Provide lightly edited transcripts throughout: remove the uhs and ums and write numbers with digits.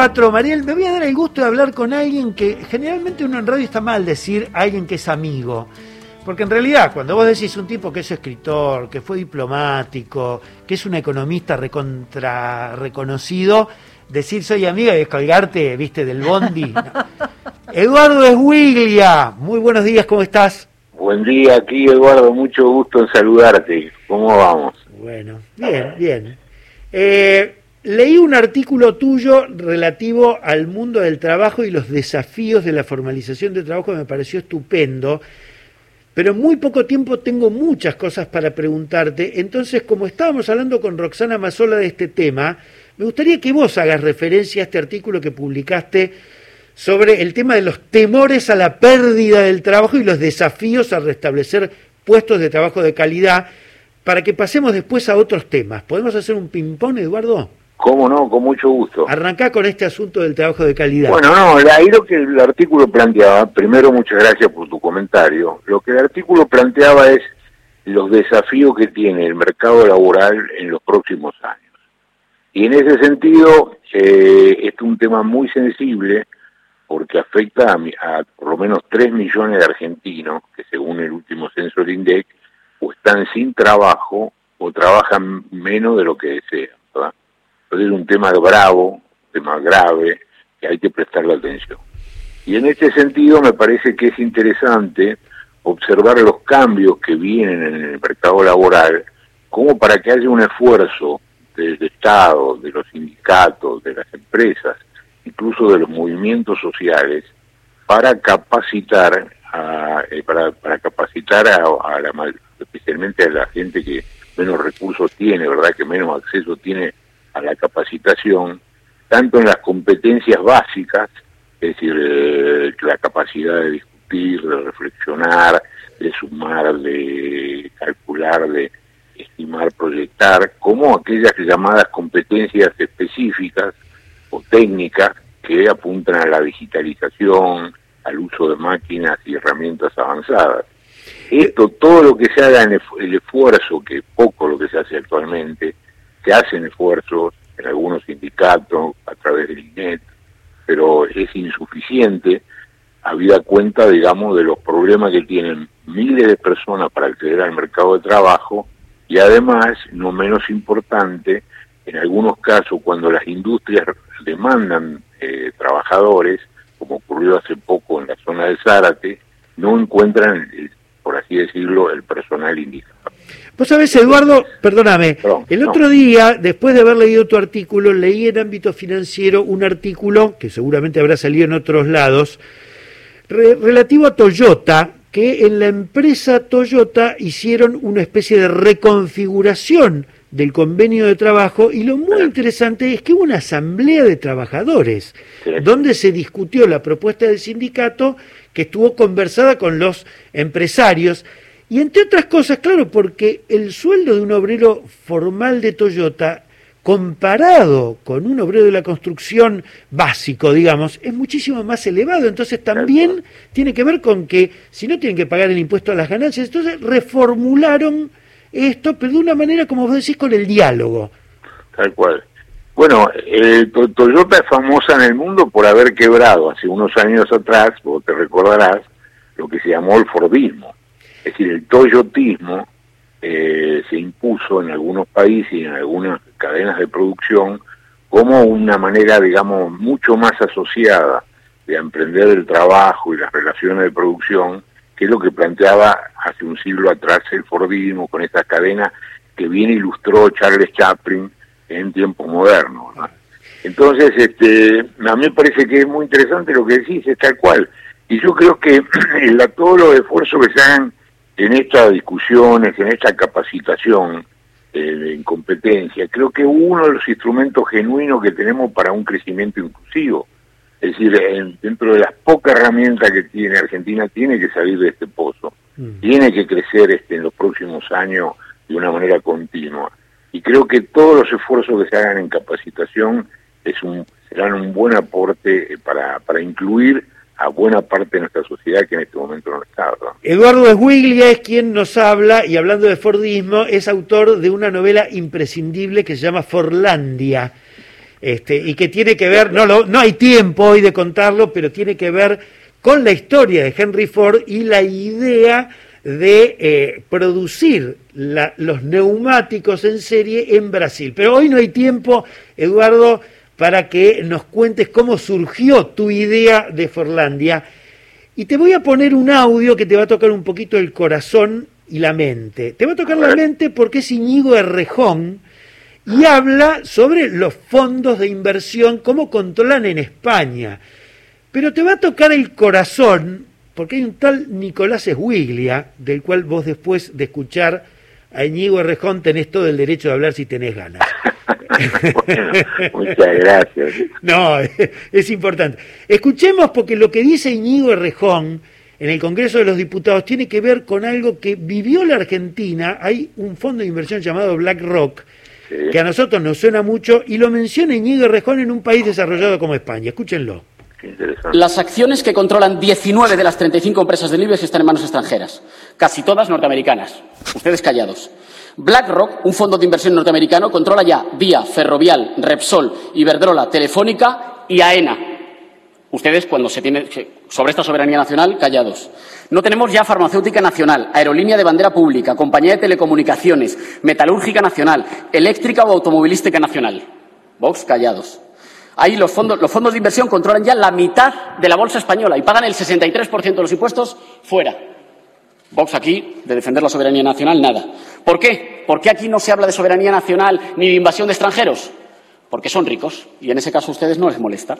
4. Mariel, me voy a dar el gusto de hablar con alguien que generalmente uno en radio está mal decir alguien que es amigo. Porque en realidad, cuando vos decís un tipo que es escritor, que fue diplomático, que es un economista reconocido, decir soy amiga y descolgarte, viste, del bondi. No. Eduardo Esguiglia, muy buenos días, ¿cómo estás? Buen día, aquí Eduardo, mucho gusto en saludarte. ¿Cómo vamos? Bueno, bien. Leí un artículo tuyo relativo al mundo del trabajo y los desafíos de la formalización de trabajo que me pareció estupendo, pero en muy poco tiempo tengo muchas cosas para preguntarte. Entonces, como estábamos hablando con Roxana Mazzola de este tema, me gustaría que vos hagas referencia a este artículo que publicaste sobre el tema de los temores a la pérdida del trabajo y los desafíos a restablecer puestos de trabajo de calidad, para que pasemos después a otros temas. ¿Podemos hacer un ping-pong, Eduardo? ¿Cómo no? Con mucho gusto. Arrancá con este asunto del trabajo de calidad. Bueno, no, ahí lo que el artículo planteaba, primero muchas gracias por tu comentario, lo que el artículo planteaba es los desafíos que tiene el mercado laboral en los próximos años. Y en ese sentido, es un tema muy sensible porque afecta a por lo menos 3 millones de argentinos que según el último censo del INDEC o están sin trabajo o trabajan menos de lo que desean, ¿verdad? Entonces es un tema bravo, un tema grave, que hay que prestarle atención. Y en este sentido me parece que es interesante observar los cambios que vienen en el mercado laboral, como para que haya un esfuerzo del Estado, de los sindicatos, de las empresas, incluso de los movimientos sociales, para capacitar especialmente a la gente que menos recursos tiene, ¿verdad? Que menos acceso tiene a la capacitación, tanto en las competencias básicas, es decir, la capacidad de discutir, de reflexionar, de sumar, de calcular, de estimar, proyectar, como aquellas llamadas competencias específicas o técnicas que apuntan a la digitalización, al uso de máquinas y herramientas avanzadas. Todo lo que se haga en el esfuerzo, que es poco lo que se hace actualmente, se hacen esfuerzos en algunos sindicatos a través del INET, pero es insuficiente, habida cuenta, digamos, de los problemas que tienen miles de personas para acceder al mercado de trabajo y además, no menos importante, en algunos casos cuando las industrias demandan trabajadores, como ocurrió hace poco en la zona de Zárate, no encuentran, por así decirlo, el personal indicado. Vos sabés, Eduardo, perdóname, otro día, después de haber leído tu artículo, leí en Ámbito Financiero un artículo, que seguramente habrá salido en otros lados, relativo a Toyota, que en la empresa Toyota hicieron una especie de reconfiguración del convenio de trabajo, y lo muy interesante es que hubo una asamblea de trabajadores, donde se discutió la propuesta del sindicato, que estuvo conversada con los empresarios, y entre otras cosas, claro, porque el sueldo de un obrero formal de Toyota, comparado con un obrero de la construcción básico, digamos, es muchísimo más elevado. Entonces también tiene que ver con que, si no tienen que pagar el impuesto a las ganancias, entonces reformularon esto, pero de una manera, como vos decís, con el diálogo. Tal cual. Bueno, Toyota es famosa en el mundo por haber quebrado hace unos años atrás, vos te recordarás, lo que se llamó el Fordismo. Es decir, el toyotismo se impuso en algunos países y en algunas cadenas de producción como una manera, digamos, mucho más asociada de emprender el trabajo y las relaciones de producción, que es lo que planteaba hace un siglo atrás el Fordismo, con esta cadena que bien ilustró Charles Chaplin en tiempos modernos, ¿no? Entonces, a mí me parece que es muy interesante lo que decís, es tal cual. Y yo creo que todos los esfuerzos que se hagan en estas discusiones, en esta capacitación en competencia, creo que uno de los instrumentos genuinos que tenemos para un crecimiento inclusivo. Es decir, dentro de las pocas herramientas que tiene Argentina, tiene que salir de este pozo, tiene que crecer en los próximos años de una manera continua. Y creo que todos los esfuerzos que se hagan en capacitación serán un buen aporte para incluir a buena parte de nuestra sociedad que en este momento no está, ¿verdad? Eduardo Esguiglia es quien nos habla, y hablando de Fordismo, es autor de una novela imprescindible que se llama Forlandia. y que tiene que ver, no hay tiempo hoy de contarlo, pero tiene que ver con la historia de Henry Ford y la idea de producir los neumáticos en serie en Brasil. Pero hoy no hay tiempo, Eduardo, para que nos cuentes cómo surgió tu idea de Fordlandia. Y te voy a poner un audio que te va a tocar un poquito el corazón y la mente. Te va a tocar la mente porque es Íñigo Errejón y habla sobre los fondos de inversión, cómo controlan en España. Pero te va a tocar el corazón porque hay un tal Nicolás Esguiglia, del cual vos después de escuchar a Íñigo Errejón tenés todo el derecho de hablar si tenés ganas. Bueno, muchas gracias. No, es importante. Escuchemos porque lo que dice Íñigo Errejón en el Congreso de los Diputados tiene que ver con algo que vivió la Argentina. Hay un fondo de inversión llamado BlackRock, sí, que a nosotros nos suena mucho, y lo menciona Íñigo Errejón en un país desarrollado como España. Escúchenlo. Las acciones que controlan 19 de las 35 empresas del IBEX están en manos extranjeras, casi todas norteamericanas. Ustedes callados. BlackRock, un fondo de inversión norteamericano, controla ya Vía, Ferrovial, Repsol, Iberdrola, Telefónica y AENA. Ustedes, cuando se tiene sobre esta soberanía nacional, callados. No tenemos ya farmacéutica nacional, aerolínea de bandera pública, compañía de telecomunicaciones, metalúrgica nacional, eléctrica o automovilística nacional. Vox, callados. Ahí los fondos de inversión controlan ya la mitad de la bolsa española y pagan el 63% de los impuestos fuera. Vox aquí, de defender la soberanía nacional, nada. ¿Por qué? ¿Por qué aquí no se habla de soberanía nacional ni de invasión de extranjeros? Porque son ricos y en ese caso a ustedes no les molesta.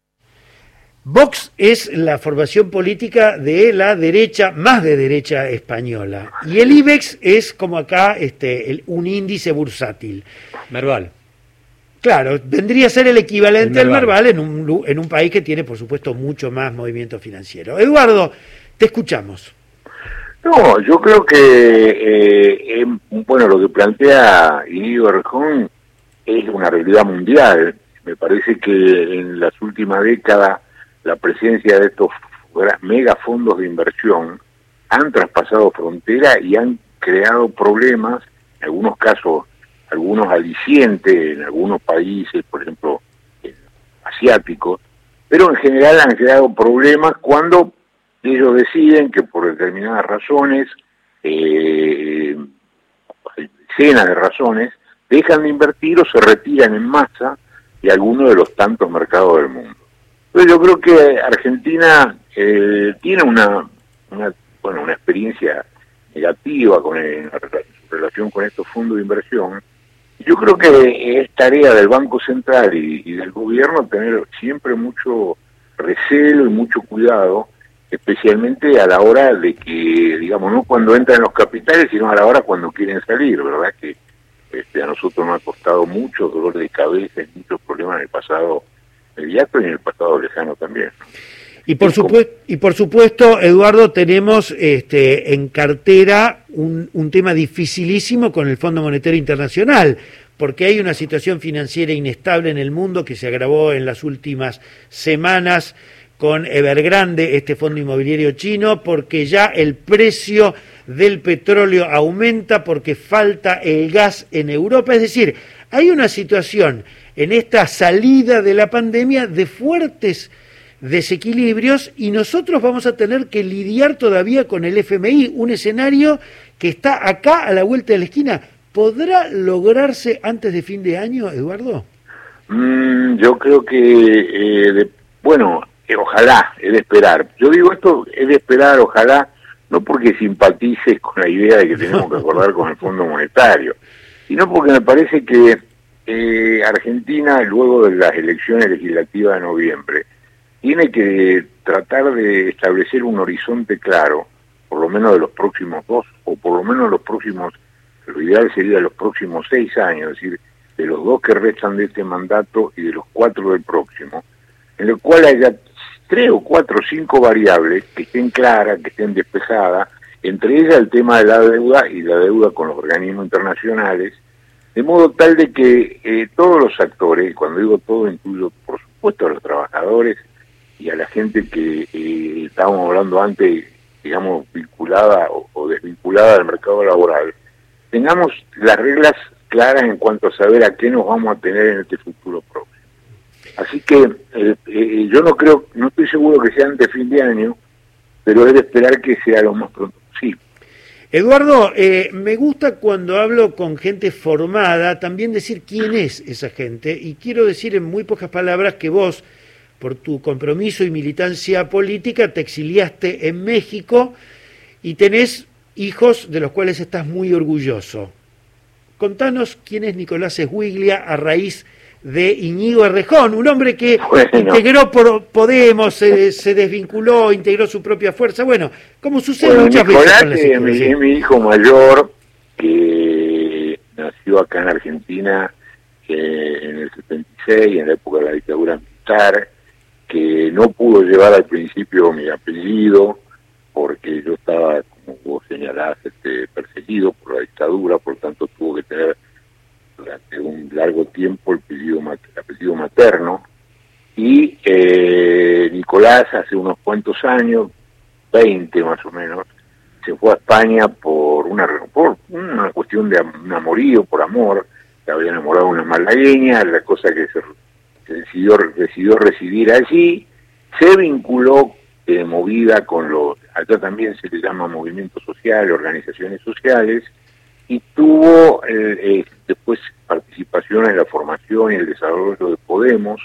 Vox es la formación política de la derecha, más de derecha española. Y el IBEX es como acá un índice bursátil. Merval. Claro, vendría a ser el equivalente al Merval en un país que tiene, por supuesto, mucho más movimiento financiero. Eduardo, te escuchamos. No, yo creo que, bueno, lo que plantea Íñigo Errejón es una realidad mundial. Me parece que en las últimas décadas la presencia de estos mega fondos de inversión han traspasado fronteras y han creado problemas, en algunos casos, algunos alicientes en algunos países, por ejemplo, asiáticos, pero en general han creado problemas cuando ellos deciden que por determinadas razones, decenas de razones, dejan de invertir o se retiran en masa de alguno de los tantos mercados del mundo. Entonces yo creo que Argentina tiene una experiencia negativa en relación con estos fondos de inversión. Yo creo que es tarea del Banco Central y del gobierno tener siempre mucho recelo y mucho cuidado, especialmente a la hora de que, digamos, no cuando entran los capitales, sino a la hora cuando quieren salir, ¿verdad? Que a nosotros nos ha costado mucho dolor de cabeza y muchos problemas en el pasado inmediato y en el pasado lejano también. Y por supuesto, Eduardo, tenemos en cartera un tema dificilísimo con el Fondo Monetario Internacional, porque hay una situación financiera inestable en el mundo que se agravó en las últimas semanas con Evergrande, este fondo inmobiliario chino, porque ya el precio del petróleo aumenta, porque falta el gas en Europa. Es decir, hay una situación en esta salida de la pandemia de fuertes desequilibrios y nosotros vamos a tener que lidiar todavía con el FMI, un escenario que está acá a la vuelta de la esquina. ¿Podrá lograrse antes de fin de año, Eduardo? Yo creo que, ojalá, es de esperar. Yo digo esto, es de esperar, ojalá, no porque simpatices con la idea de que tenemos que acordar con el Fondo Monetario, sino porque me parece que Argentina, luego de las elecciones legislativas de noviembre, tiene que tratar de establecer un horizonte claro, por lo menos de los próximos 2, o por lo menos de los próximos, lo ideal sería de los próximos 6 años, es decir, de los 2 que restan de este mandato y de los 4 del próximo, en el cual haya 3 o 4 o 5 variables que estén claras, que estén despejadas, entre ellas el tema de la deuda y la deuda con los organismos internacionales, de modo tal de que todos los actores, cuando digo todo, incluyo por supuesto a los trabajadores y a la gente que estábamos hablando antes, digamos, vinculada o desvinculada del mercado laboral, tengamos las reglas claras en cuanto a saber a qué nos vamos a tener en este futuro próximo. Así que yo no estoy seguro que sea antes de fin de año, pero es de esperar que sea lo más pronto posible. Eduardo, me gusta cuando hablo con gente formada también decir quién es esa gente, y quiero decir en muy pocas palabras que vos, por tu compromiso y militancia política, te exiliaste en México y tenés hijos de los cuales estás muy orgulloso. Contanos quién es Nicolás Sguiglia a raíz de Íñigo Errejón, un hombre que integró por Podemos, se desvinculó, integró su propia fuerza, bueno, como sucede muchas Nicolás veces con es mi hijo mayor, que nació acá en Argentina en el 76, en la época de la dictadura militar, que no pudo llevar al principio mi apellido, porque yo estaba, como vos señalás, perseguido por la dictadura, por tanto tuvo que tener durante un largo tiempo el apellido materno, y Nicolás hace unos cuantos años, 20 más o menos, se fue a España por una cuestión de un amorío, por amor, se había enamorado de una malagueña, la cosa que se decidió residir allí, se vinculó movida con allá también se le llama movimiento social, organizaciones sociales, y tuvo después participación en la formación y el desarrollo de Podemos.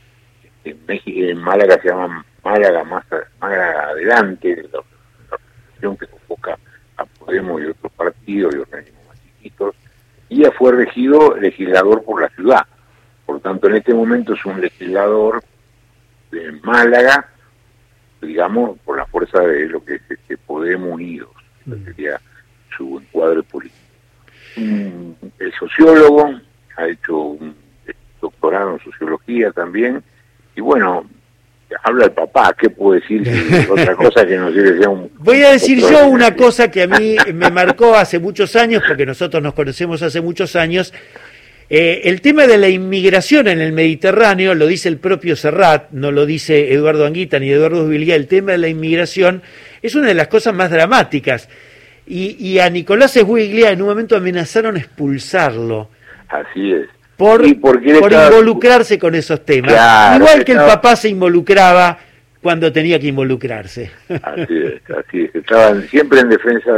En Málaga se llama Málaga Adelante, la organización que convoca a Podemos y otros partidos y organismos más chiquitos, y ya fue legislador por la ciudad. Por tanto, en este momento es un legislador de Málaga, digamos, por la fuerza de lo que es Podemos Unidos, que sería su encuadre político. Es sociólogo, ha hecho un doctorado en sociología también, y bueno, habla el papá, ¿qué puedo decir? Otra cosa que no sé que sea un... Voy a decir yo una cosa que a mí me marcó hace muchos años, porque nosotros nos conocemos hace muchos años. El tema de la inmigración en el Mediterráneo, lo dice el propio Serrat, no lo dice Eduardo Anguita ni Eduardo Sguiglia, el tema de la inmigración es una de las cosas más dramáticas. Y a Nicolás Sguiglia en un momento amenazaron expulsarlo. Así es. Por involucrarse con esos temas. Claro, igual que el papá se involucraba cuando tenía que involucrarse. Así es. Estaban siempre en defensa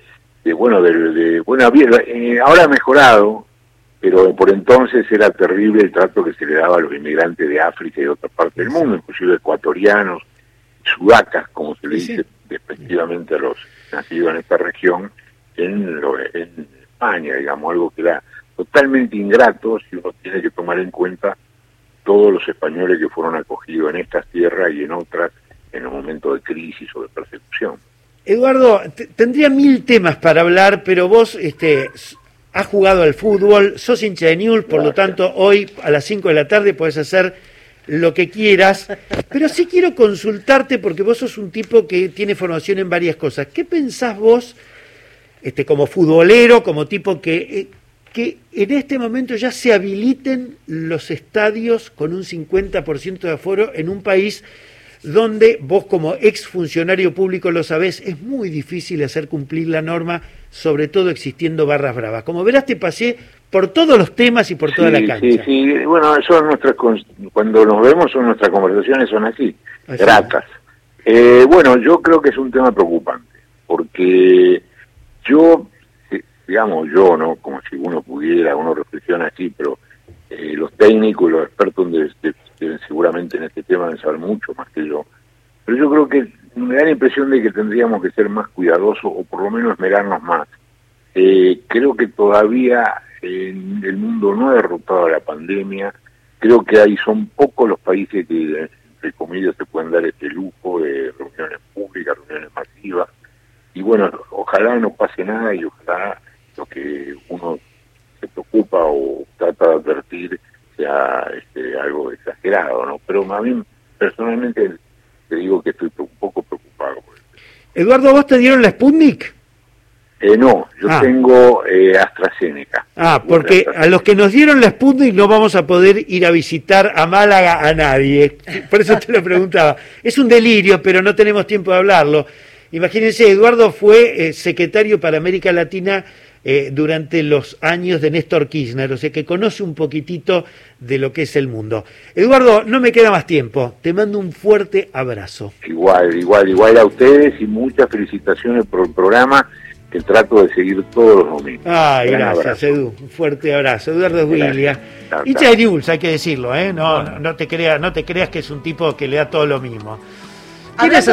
ahora ha mejorado, pero por entonces era terrible el trato que se le daba a los inmigrantes de África y de otra parte del mundo, inclusive ecuatorianos, sudacas, como se le dice despectivamente a los nacidos en esta región, en España, digamos, algo que era totalmente ingrato si uno tiene que tomar en cuenta todos los españoles que fueron acogidos en estas tierras y en otras en un momento de crisis o de persecución. Eduardo, tendría 1000 temas para hablar, pero vos has jugado al fútbol, sos hincha de Newell's, por lo tanto hoy a las 5 de la tarde podés hacer lo que quieras, pero sí quiero consultarte porque vos sos un tipo que tiene formación en varias cosas. ¿Qué pensás vos, como futbolero, como tipo que en este momento ya se habiliten los estadios con un 50% de aforo en un país donde vos como exfuncionario público lo sabés, es muy difícil hacer cumplir la norma, sobre todo existiendo barras bravas? Como verás, te pasé por todos los temas y por toda la cancha. Sí, bueno, cuando nos vemos nuestras conversaciones son así. Gratas. Bueno, yo creo que es un tema preocupante, porque ¿no? Como si uno reflexiona así, pero los técnicos y los expertos deben seguramente en este tema deben saber mucho más que yo. Pero yo creo que me da la impresión de que tendríamos que ser más cuidadosos o por lo menos esmerarnos más. Creo que todavía el mundo no ha derrotado a la pandemia. Creo que son pocos los países que, entre comillas, se pueden dar este lujo de reuniones públicas, reuniones masivas. Y bueno, ojalá no pase nada y ojalá lo que uno se preocupa o trata de advertir sea algo exagerado, ¿no? Pero a mí personalmente te digo que estoy un poco preocupado por esto. Eduardo, ¿vos te dieron la Sputnik? No, yo tengo AstraZeneca. Porque a los que nos dieron la Sputnik no vamos a poder ir a visitar a Málaga a nadie. Por eso te lo preguntaba. Es un delirio, pero no tenemos tiempo de hablarlo. Imagínense, Eduardo fue secretario para América Latina durante los años de Néstor Kirchner, o sea que conoce un poquitito de lo que es el mundo. Eduardo, no me queda más tiempo, te mando un fuerte abrazo. Igual a ustedes y muchas felicitaciones por el programa que trato de seguir todos los domingos. Ay, gracias, Edu, un fuerte abrazo. Eduardo Sguiglia, hincha de Newell's, hay que decirlo, no te creas que es un tipo que le da todo lo mismo.